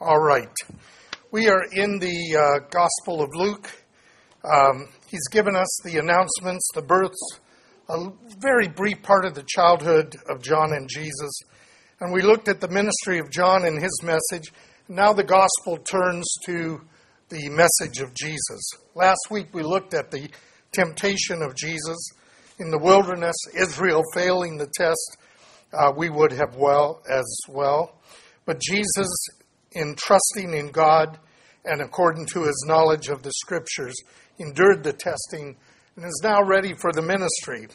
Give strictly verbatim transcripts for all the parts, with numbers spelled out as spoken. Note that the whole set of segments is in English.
All right. We are in the uh, Gospel of Luke. Um, he's given us the announcements, the births, a very brief part of the childhood of John and Jesus. And we looked at the ministry of John and his message. Now the Gospel turns to the message of Jesus. Last week we looked at the temptation of Jesus in the wilderness, Israel failing the test. Uh, we would have well as well. But Jesus, in trusting in God and according to his knowledge of the Scriptures, endured the testing and is now ready for the ministry.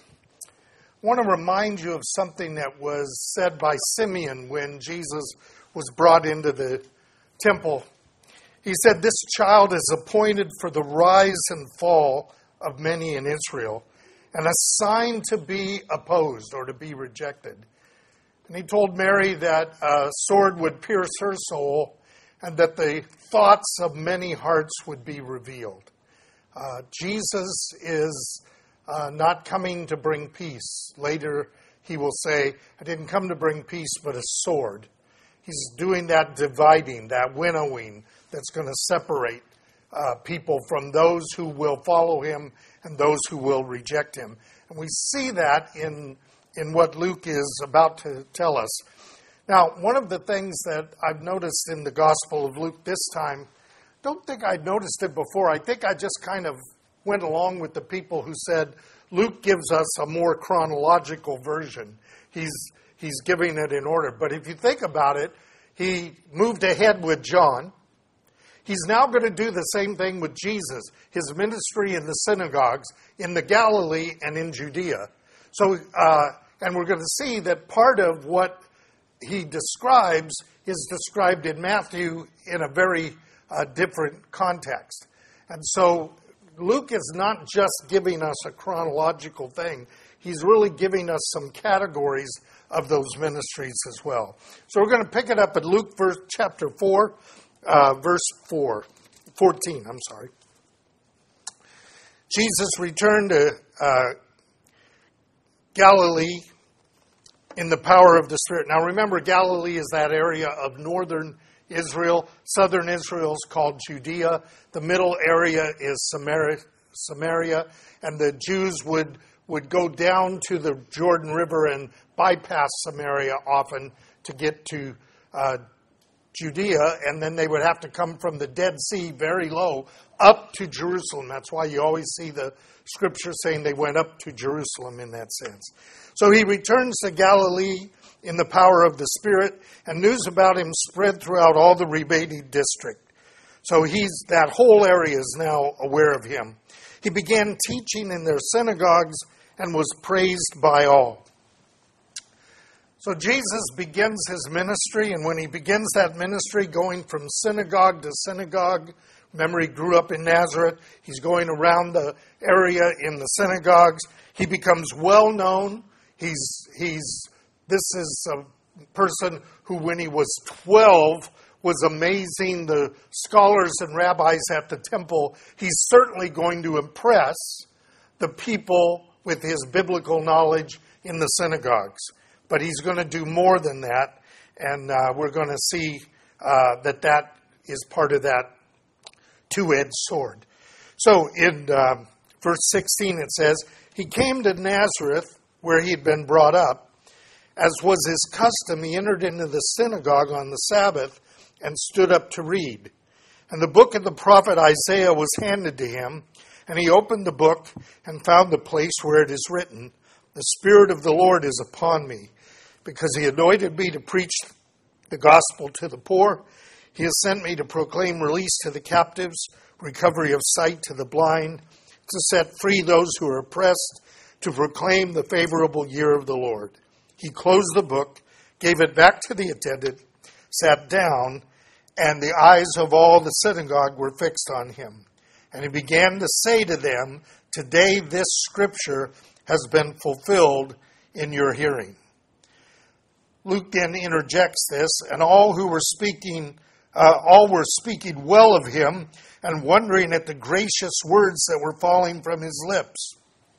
I want to remind you of something that was said by Simeon when Jesus was brought into the temple. He said, "This child is appointed for the rise and fall of many in Israel, and a sign to be opposed or to be rejected." And he told Mary that a sword would pierce her soul and that the thoughts of many hearts would be revealed. Uh, Jesus is uh, not coming to bring peace. Later he will say, "I didn't come to bring peace, but a sword." He's doing that dividing, that winnowing that's going to separate uh, people from those who will follow him and those who will reject him. And we see that in in what Luke is about to tell us. Now, one of the things that I've noticed in the Gospel of Luke this time, don't think I'd noticed it before. I think I just kind of went along with the people who said Luke gives us a more chronological version. He's he's giving it in order. But if you think about it, he moved ahead with John. He's now going to do the same thing with Jesus, his ministry in the synagogues in the Galilee and in Judea. So, uh, and we're going to see that part of what he describes is described in Matthew in a very uh, different context. And so Luke is not just giving us a chronological thing. He's really giving us some categories of those ministries as well. So we're going to pick it up at Luke verse, chapter four, uh, verse four, fourteen, I'm sorry. Jesus returned to uh, Galilee in the power of the Spirit. Now remember, Galilee is that area of northern Israel. Southern Israel is called Judea. The middle area is Samaria, Samaria, and the Jews would, would go down to the Jordan River and bypass Samaria often to get to uh, Judea, and then they would have to come from the Dead Sea very low up to Jerusalem. That's why you always see the Scripture saying they went up to Jerusalem in that sense. So he returns to Galilee in the power of the Spirit, and news about him spread throughout all the remaining district. So he's that whole area is now aware of him. He began teaching in their synagogues and was praised by all. So Jesus begins his ministry, and when he begins that ministry, going from synagogue to synagogue, remember he grew up in Nazareth, he's going around the area in the synagogues, he becomes well known. He's he's this is a person who, when he was twelve, was amazing the scholars and rabbis at the temple. He's certainly going to impress the people with his biblical knowledge in the synagogues. But he's going to do more than that, and uh, we're going to see uh, that that is part of that two-edged sword. So in uh, verse sixteen it says, "He came to Nazareth, where he had been brought up. As was his custom, he entered into the synagogue on the Sabbath and stood up to read. And the book of the prophet Isaiah was handed to him, and he opened the book and found the place where it is written, 'The Spirit of the Lord is upon me, because he anointed me to preach the gospel to the poor. He has sent me to proclaim release to the captives, recovery of sight to the blind, to set free those who are oppressed, to proclaim the favorable year of the Lord.' He closed the book, gave it back to the attendant, sat down, and the eyes of all the synagogue were fixed on him. And he began to say to them, 'Today this scripture has been fulfilled in your hearing.'" Luke then interjects this, and all who were speaking, uh, all were speaking well of him and wondering at the gracious words that were falling from his lips.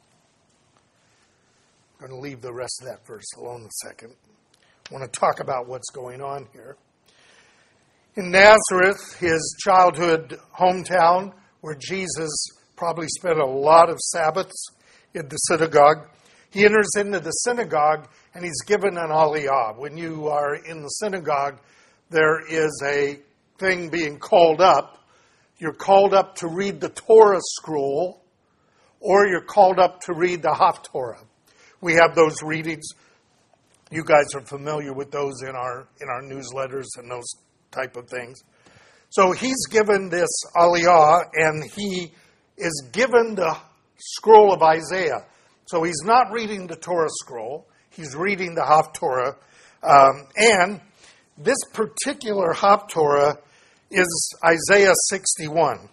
I'm going to leave the rest of that verse alone a second. I want to talk about what's going on here. In Nazareth, his childhood hometown, where Jesus probably spent a lot of Sabbaths in the synagogue, he enters into the synagogue and he's given an aliyah. When you are in the synagogue, there is a thing being called up. You're called up to read the Torah scroll, or you're called up to read the Haftorah. We have those readings. You guys are familiar with those in our in our newsletters and those type of things. So he's given this aliyah, and he is given the scroll of Isaiah. So he's not reading the Torah scroll. He's reading the Haftorah. Um, and this particular Haftorah is Isaiah sixty-one.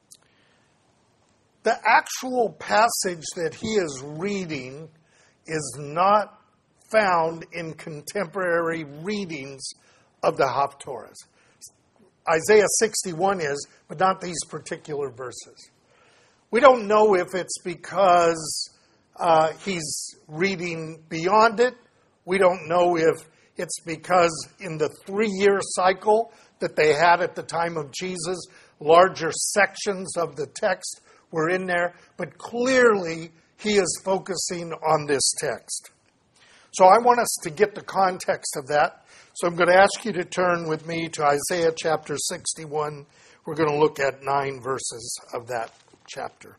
The actual passage that he is reading is not found in contemporary readings of the Haftorahs. Isaiah sixty-one is, but not these particular verses. We don't know if it's because uh, he's reading beyond it. We don't know if it's because in the three-year cycle that they had at the time of Jesus, larger sections of the text were in there. But clearly, he is focusing on this text. So I want us to get the context of that. So I'm going to ask you to turn with me to Isaiah chapter sixty-one. We're going to look at nine verses of that chapter.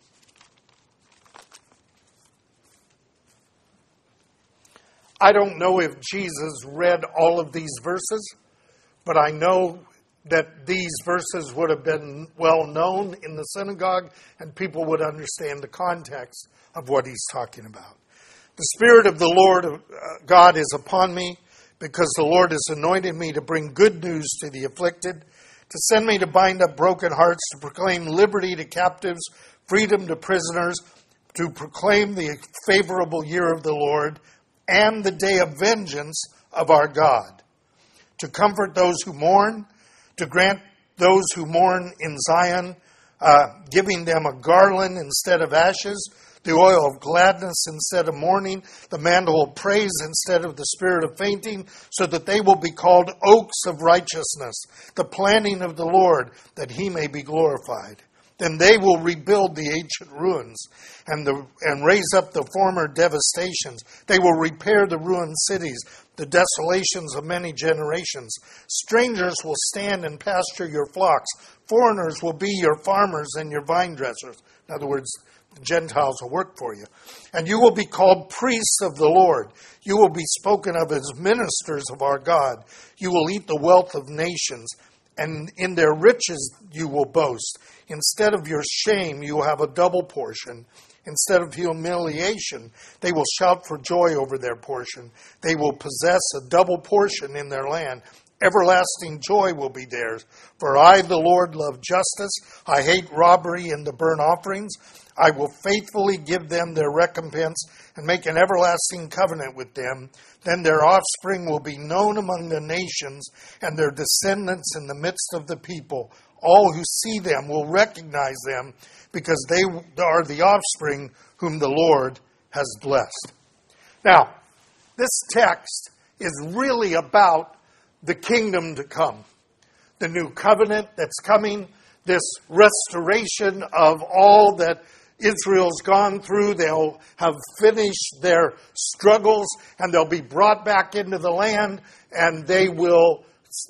I don't know if Jesus read all of these verses, but I know that these verses would have been well known in the synagogue and people would understand the context of what he's talking about. The Spirit of the Lord uh, God is upon me, because the Lord has anointed me to bring good news to the afflicted, to send me to bind up broken hearts, to proclaim liberty to captives, freedom to prisoners, to proclaim the favorable year of the Lord and the day of vengeance of our God, to comfort those who mourn, to grant those who mourn in Zion, uh, giving them a garland instead of ashes, the oil of gladness instead of mourning, the mantle of praise instead of the spirit of fainting, so that they will be called oaks of righteousness, the planting of the Lord, that he may be glorified. Then they will rebuild the ancient ruins and the and raise up the former devastations. They will repair the ruined cities, the desolations of many generations. Strangers will stand and pasture your flocks. Foreigners will be your farmers and your vine dressers. In other words, the Gentiles will work for you. And you will be called priests of the Lord. You will be spoken of as ministers of our God. You will eat the wealth of nations, and in their riches you will boast. Instead of your shame, you will have a double portion. Instead of humiliation, they will shout for joy over their portion. They will possess a double portion in their land. Everlasting joy will be theirs. For I, the Lord, love justice. I hate robbery and the burnt offerings. I will faithfully give them their recompense and make an everlasting covenant with them. Then their offspring will be known among the nations, and their descendants in the midst of the people. All who see them will recognize them, because they are the offspring whom the Lord has blessed. Now, this text is really about the kingdom to come, the new covenant that's coming, this restoration of all that Israel's gone through. They'll have finished their struggles and they'll be brought back into the land, and they will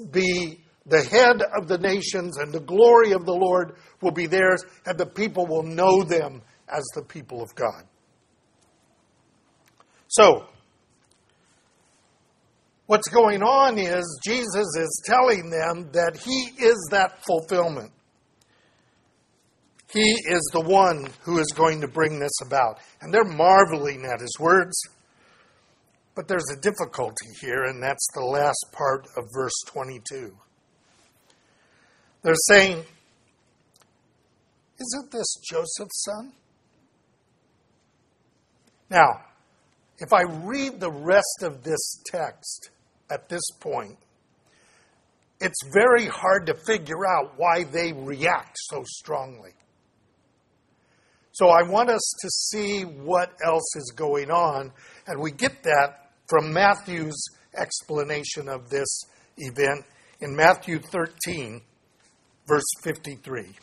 be the head of the nations, and the glory of the Lord will be theirs, and the people will know them as the people of God. So, what's going on is Jesus is telling them that he is that fulfillment. He is the one who is going to bring this about. And they're marveling at his words. But there's a difficulty here, and that's the last part of verse twenty-two. They're saying, isn't this Joseph's son? Now, if I read the rest of this text at this point, it's very hard to figure out why they react so strongly. So I want us to see what else is going on, and we get that from Matthew's explanation of this event in Matthew thirteen, verse fifty-three.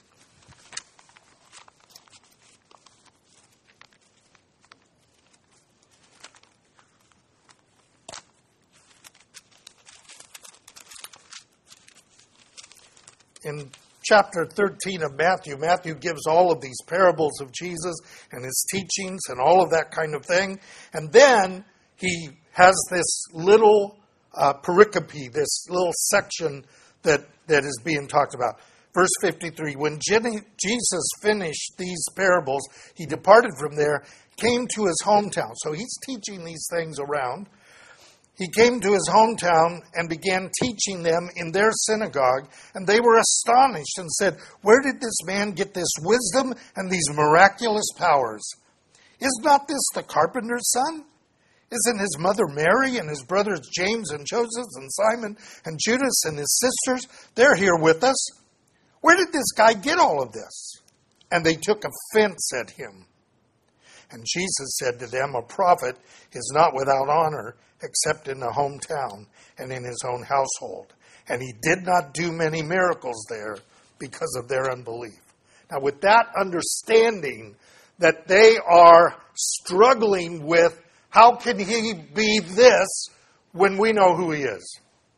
In chapter thirteen of Matthew, Matthew gives all of these parables of Jesus and his teachings and all of that kind of thing. And then he has this little uh, pericope, this little section that, that is being talked about. Verse fifty-three, when Jesus finished these parables, he departed from there, came to his hometown. So he's teaching these things around. He came to his hometown and began teaching them in their synagogue, and they were astonished and said, "Where did this man get this wisdom and these miraculous powers? Is not this the carpenter's son? Isn't his mother Mary and his brothers James and Joseph and Simon and Judas and his sisters? They're here with us. Where did this guy get all of this?" And they took offense at him. And Jesus said to them, "A prophet is not without honor except in the hometown and in his own household." And he did not do many miracles there because of their unbelief. Now, with that understanding that they are struggling with, how can he be this when we know who he is?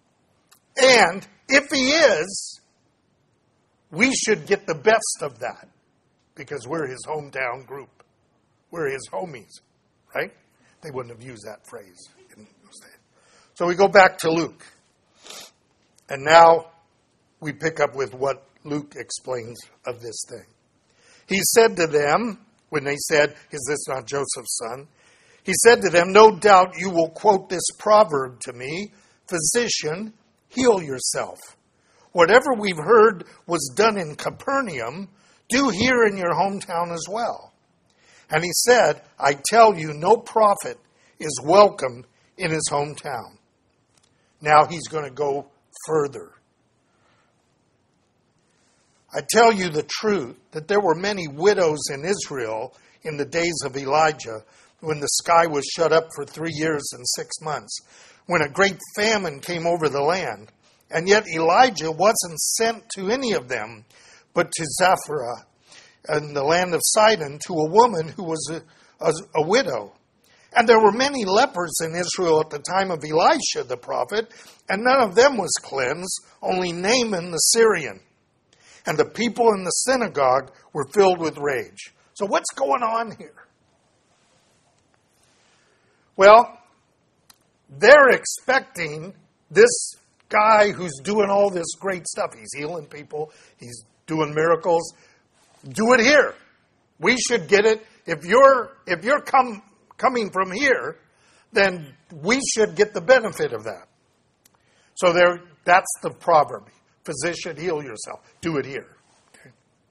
And if he is, we should get the best of that because we're his hometown group. We're his homies, right? They wouldn't have used that phrase in those days. So we go back to Luke. And now we pick up with what Luke explains of this thing. He said to them, when they said, "Is this not Joseph's son?" He said to them, "No doubt you will quote this proverb to me, 'Physician, heal yourself. Whatever we've heard was done in Capernaum, do here in your hometown as well.' And he said, 'I tell you, no prophet is welcome in his hometown.'" Now he's going to go further. "I tell you the truth, that there were many widows in Israel in the days of Elijah, when the sky was shut up for three years and six months, when a great famine came over the land. And yet Elijah wasn't sent to any of them, but to Zarephath, in the land of Sidon, to a woman who was a, a, a widow. And there were many lepers in Israel at the time of Elisha the prophet, and none of them was cleansed, only Naaman the Syrian. And the people in the synagogue were filled with rage." So what's going on here? Well, they're expecting this guy who's doing all this great stuff. He's healing people. He's doing miracles. Do it here. We should get it. If you're if you're come coming from here, then we should get the benefit of that. So there, that's the proverb. "Physician, heal yourself. Do it here." Okay.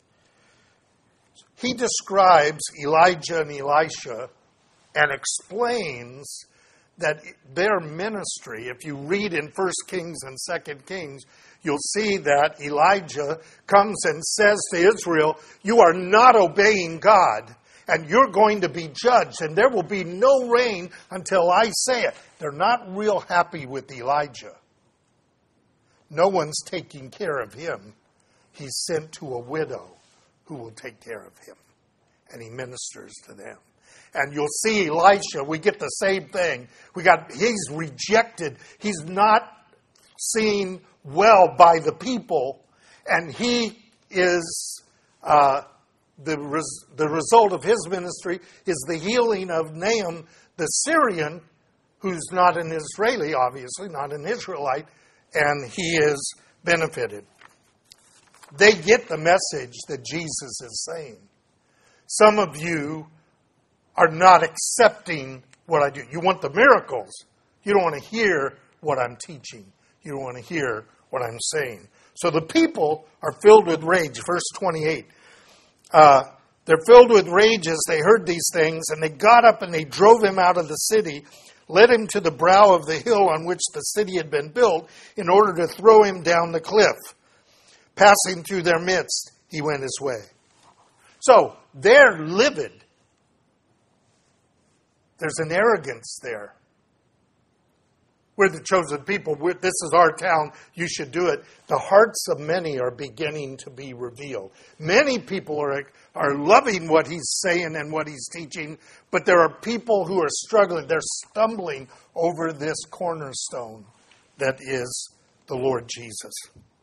He describes Elijah and Elisha and explains that their ministry, if you read in First Kings and Second Kings, you'll see that Elijah comes and says to Israel, "You are not obeying God, and you're going to be judged, and there will be no rain until I say it." They're not real happy with Elijah. No one's taking care of him. He's sent to a widow who will take care of him, and he ministers to them. And you'll see Elisha, we get the same thing. We got, he's rejected. He's not seen well by the people. And he is, uh, the, res, the result of his ministry is the healing of Naaman the Syrian, who's not an Israeli, obviously, not an Israelite, and he is benefited. They get the message that Jesus is saying. Some of you are not accepting what I do. You want the miracles. You don't want to hear what I'm teaching. You don't want to hear what I'm saying. So the people are filled with rage. Verse twenty-eight. Uh, they're filled with rage as they heard these things, and they got up and they drove him out of the city, led him to the brow of the hill on which the city had been built, in order to throw him down the cliff. Passing through their midst, he went his way. So they're livid. There's an arrogance there. we're the chosen people. We're, this is our town. You should do it. The hearts of many are beginning to be revealed. Many people are, are loving what he's saying and what he's teaching, but there are people who are struggling. They're stumbling over this cornerstone that is the Lord Jesus.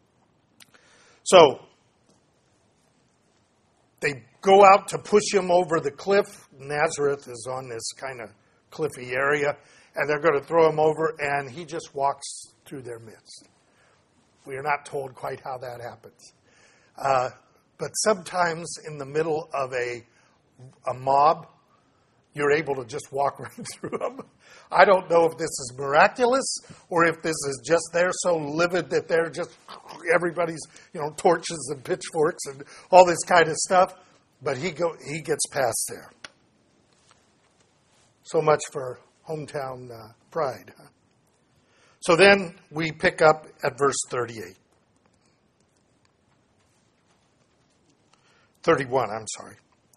So, they go out to push him over the cliff. Nazareth is on this kind of cliffy area, and they're going to throw him over, and he just walks through their midst. We are not told quite how that happens. Uh, but sometimes in the middle of a, a mob, you're able to just walk right through them. I don't know if this is miraculous or if this is just they're so livid that they're just, everybody's, you know, torches and pitchforks and all this kind of stuff. But he go he gets past there. So much for hometown uh, pride. Huh? So then we pick up at verse thirty-eight. thirty-one, I'm sorry.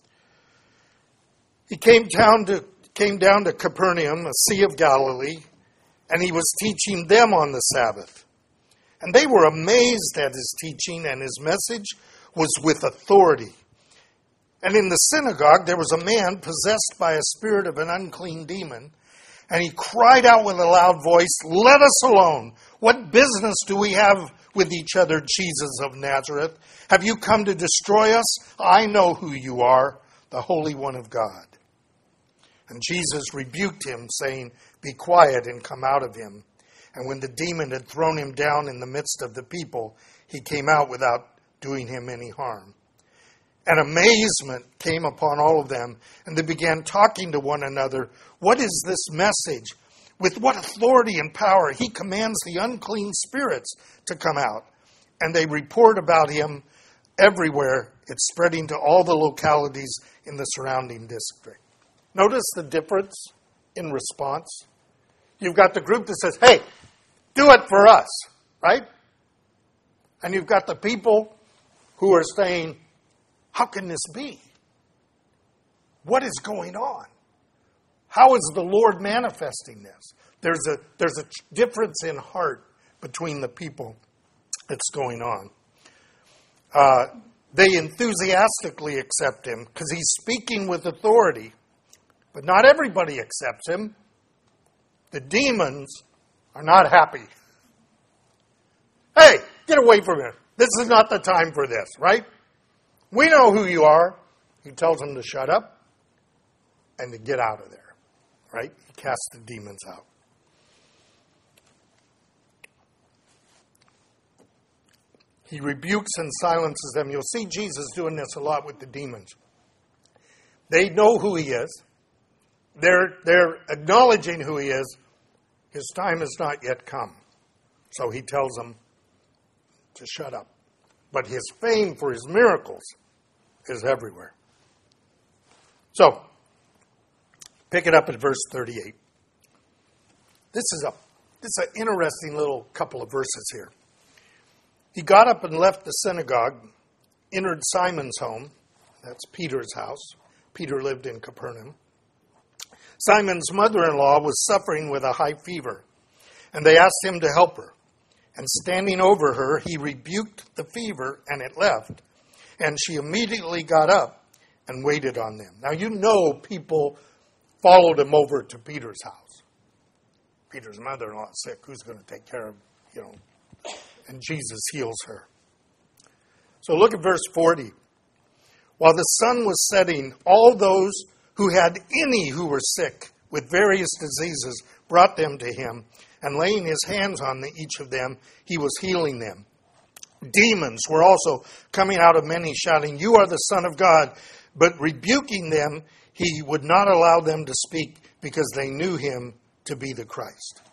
He came down to came down to Capernaum, a sea of Galilee, and he was teaching them on the Sabbath. And they were amazed at his teaching, and his message was with authority. And in the synagogue there was a man possessed by a spirit of an unclean demon, and he cried out with a loud voice, "Let us alone! What business do we have with each other, Jesus of Nazareth? Have you come to destroy us? I know who you are, the Holy One of God." And Jesus rebuked him, saying, "Be quiet and come out of him." And when the demon had thrown him down in the midst of the people, he came out without doing him any harm. And amazement came upon all of them, and they began talking to one another, "What is this message? With what authority and power he commands the unclean spirits to come out." And they report about him everywhere. It's spreading to all the localities in the surrounding district. Notice the difference in response. You've got the group that says, "Hey, do it for us," right? And you've got the people who are saying, "How can this be? What is going on? How is the Lord manifesting this?" There's a there's a difference in heart between the people that's going on. Uh, they enthusiastically accept him because he's speaking with authority, but not everybody accepts him. The demons are not happy. "Hey, get away from here. This is not the time for this," right? "We know who you are." He tells them to shut up and to get out of there, right? He casts the demons out. He rebukes and silences them. You'll see Jesus doing this a lot with the demons. They know who he is. They're, they're acknowledging who he is. His time has not yet come. So he tells them to shut up. But his fame for his miracles is everywhere. So, pick it up at verse thirty-eight. This is a this is an interesting little couple of verses here. He got up and left the synagogue, entered Simon's home. That's Peter's house. Peter lived in Capernaum. Simon's mother-in-law was suffering with a high fever, and they asked him to help her. And standing over her, he rebuked the fever, and it left. And she immediately got up and waited on them. Now, you know people followed him over to Peter's house. Peter's mother-in-law is sick. Who's going to take care of, you know? And Jesus heals her. So look at verse forty. While the sun was setting, all those who had any who were sick with various diseases brought them to him, and laying his hands on the, each of them, he was healing them. Demons were also coming out of many, shouting, "You are the Son of God." But rebuking them, he would not allow them to speak, because they knew him to be the Christ.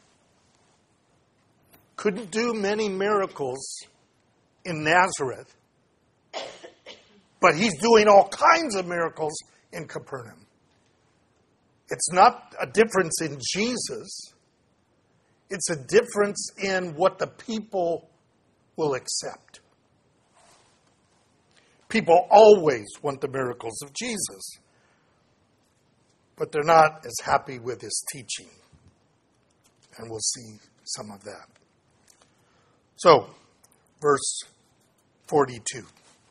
Couldn't do many miracles in Nazareth, but he's doing all kinds of miracles in Capernaum. It's not a difference in Jesus. It's a difference in what the people will accept. People always want the miracles of Jesus, but they're not as happy with his teaching And we'll see some of that. So, verse forty-two.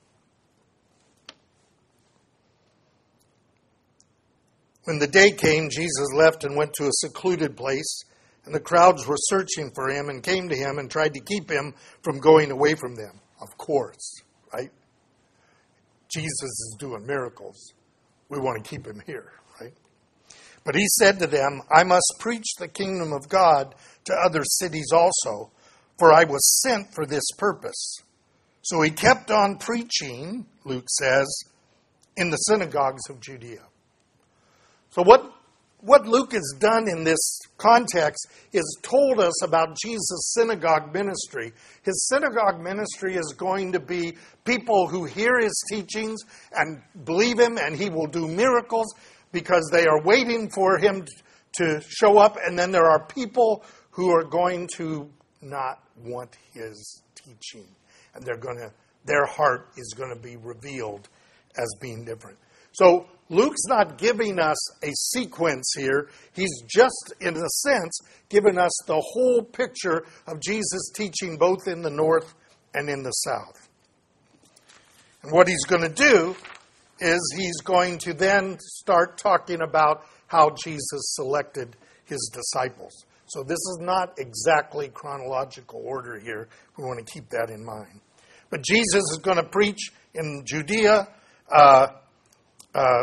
When the day came, Jesus left and went to a secluded place, and the crowds were searching for him and came to him and tried to keep him from going away from them. Of course, right? Jesus is doing miracles. We want to keep him here, right? But he said to them, I must preach the kingdom of God to other cities also, for I was sent for this purpose. So he kept on preaching, Luke says, in the synagogues of Judea. So what, what Luke has done in this context is told us about Jesus' synagogue ministry. His synagogue ministry is going to be people who hear his teachings and believe him, and he will do miracles because they are waiting for him to show up. And then there are people who are going to not want his teaching. And they're going to, their heart is going to be revealed as being different. So Luke's not giving us a sequence here. He's just, in a sense, giving us the whole picture of Jesus' teaching both in the north and in the south. And what he's going to do is he's going to then start talking about how Jesus selected his disciples. So this is not exactly chronological order here. We want to keep that in mind. But Jesus is going to preach in Judea, uh, uh,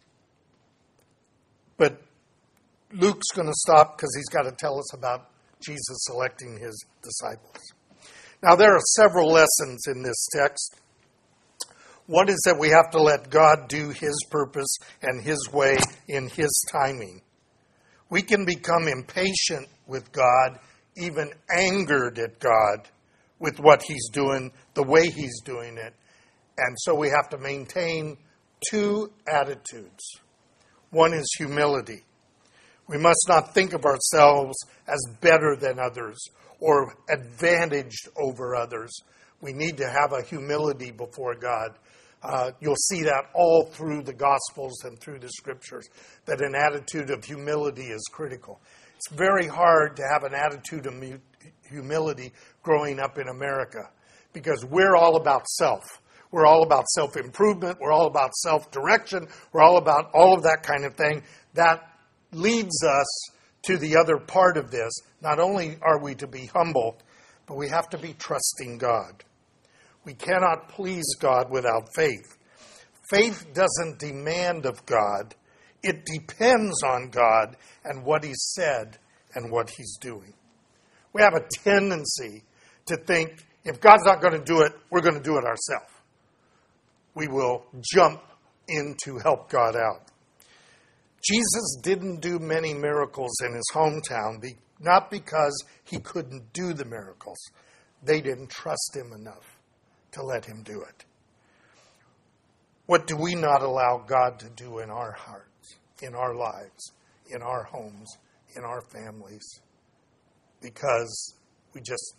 but Luke's going to stop because he's got to tell us about Jesus selecting his disciples. Now, there are several lessons in this text. One is that we have to let God do his purpose and his way in his timing. We can become impatient with God, even angered at God with what he's doing, the way he's doing it. And so we have to maintain two attitudes. One is humility. We must not think of ourselves as better than others or advantaged over others. We need to have a humility before God. Uh, you'll see that all through the Gospels and through the Scriptures, that an attitude of humility is critical. It's very hard to have an attitude of humility growing up in America because we're all about self. We're all about self-improvement. We're all about self-direction. We're all about all of that kind of thing. That leads us to the other part of this. Not only are we to be humble, but we have to be trusting God. We cannot please God without faith. Faith doesn't demand of God. It depends on God and what he's said and what he's doing. We have a tendency to think, if God's not going to do it, we're going to do it ourselves. We will jump in to help God out. Jesus didn't do many miracles in his hometown, not because he couldn't do the miracles. They didn't trust him enough to let him do it. What do we not allow God to do in our hearts, in our lives, in our homes, in our families? Because we just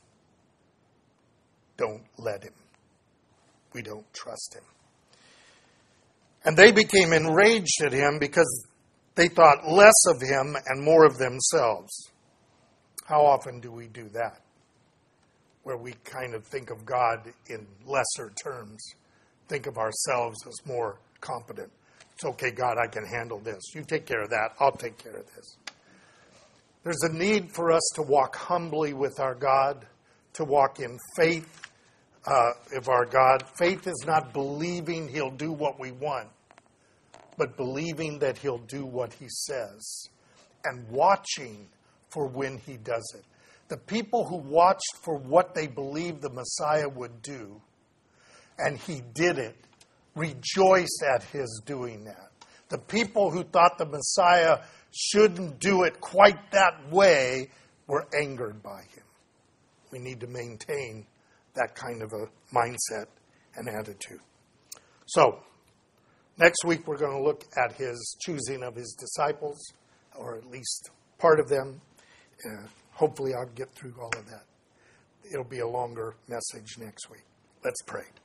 don't let him. We don't trust him. And they became enraged at him because they thought less of him and more of themselves. How often do we do that? Where we kind of think of God in lesser terms, think of ourselves as more competent. It's okay, God, I can handle this. You take care of that. I'll take care of this. There's a need for us to walk humbly with our God, to walk in faith uh, of our God. Faith is not believing he'll do what we want, but believing that he'll do what he says and watching for when he does it. The people who watched for what they believed the Messiah would do, and he did it, rejoiced at his doing that. The people who thought the Messiah shouldn't do it quite that way were angered by him. We need to maintain that kind of a mindset and attitude. So, next week we're going to look at his choosing of his disciples, or at least part of them. Uh, hopefully I'll get through all of that. It'll be a longer message next week. Let's pray.